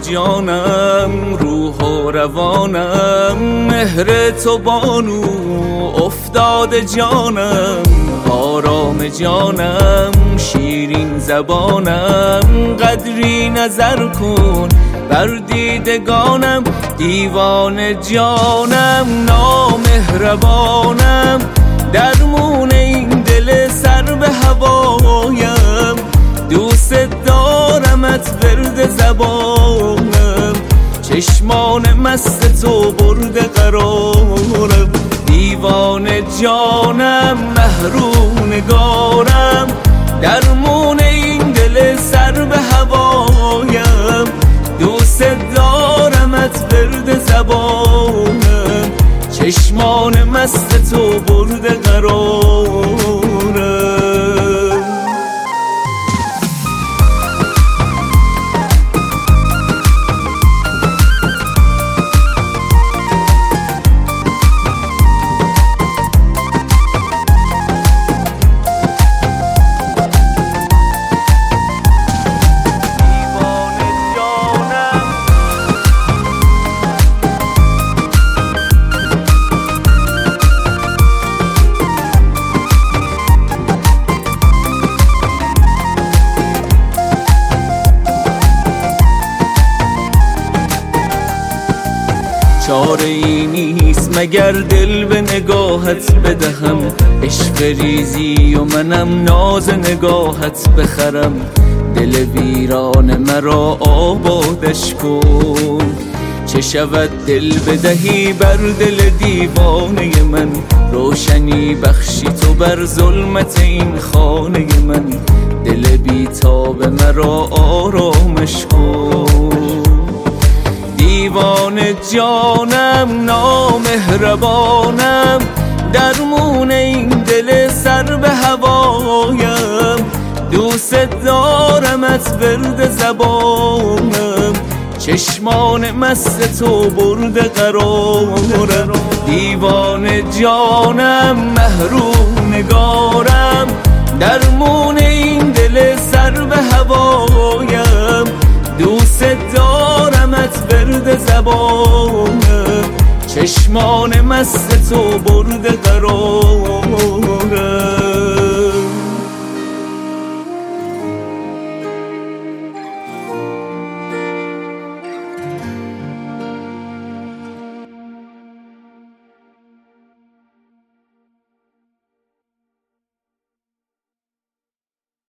جانم، روح و روانم، مهر تو بانو افتاده جانم، آرام جانم، شیرین زبانم، قدری نظر کن بر دیدگانم، دیوان جانم، نامهربانم، درمون این دل سر به هوایم، دوست دارمت ورد زبانم، چشمان مست تو برده قرارم، دیوان جانم، محروم نگارم، درمون این دل سر به هوایم، دوست دارمت ورد زبانم، چشمان مست تو برده قرارم. چاره ای نیست مگر دل به نگاهت بدهم، عشق ریزی و منم ناز نگاهت بخرم، دل ویران مرا آبادش کن، چه شود دل بدهی بر دل دیوانه من، روشنی بخشی تو بر ظلمت این خانه من، دل بیتاب مرا آرامش کن، دیوان جانم، نامهربانم، درمون این دل سر به هوایم، دوست دارمت ورد زبانم، چشمان مست تو برده قرارم، دیوان جانم، محروم نگارم، درمون این دل سر به هوایم، دوست دارمت ورد زبانم، چشمان مست تو برده قرارم.